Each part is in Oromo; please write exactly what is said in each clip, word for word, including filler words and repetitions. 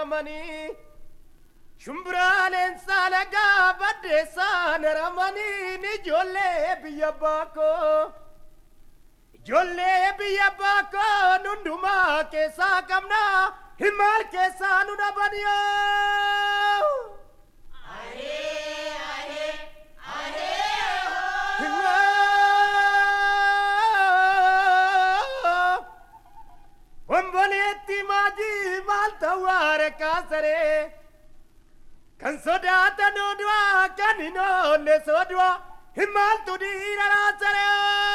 ramani Shumbralen salaga badesa ramani ni jolle biyabako jolle biyabako nunduma ke sakamna himal ke sanuna baniyo are are are Wambaletti maji maltaware kasare Kansodata no dwa kanino ne sodwa himal tudira rasare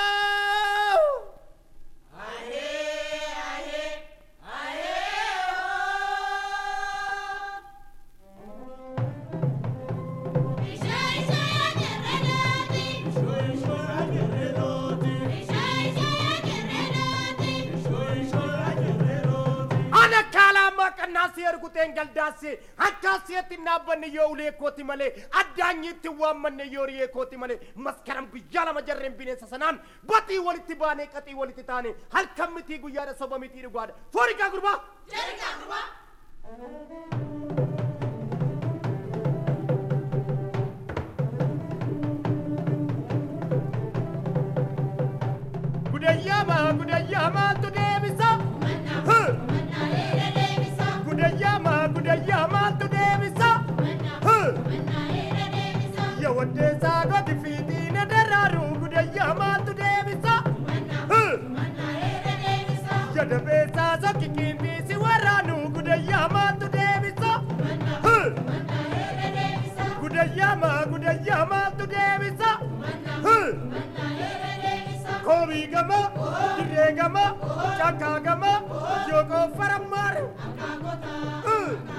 Ahe ahe ahe Ishai shaya gerredati Ishai shaya gerredati Ishai shaya gerredati Ishai shaya gerredati Ana kala makanasir kutengal dasi akasiyati nabani yole koti male adanyiti wamane yori koti male maskaram guyala majarrem bine sasanan bati waliti bane kati waliti tane hal kamiti guyara sobamiti rugwada forika gurba jerika gurba Gudayama gudayama to devisa manna manna ere devisa Gudayama gudayama to devisa manna manna ere devisa Yawate sago difiti ne dararu gudayama to devisa manna manna ere devisa Yadabe sazo kikindi siwaranu gudayama to devisa manna manna ere devisa Gudayama gudayama to devisa manna manna ere devisa Kobi gama Dire gama Chaka gama Yoko faramar Akagota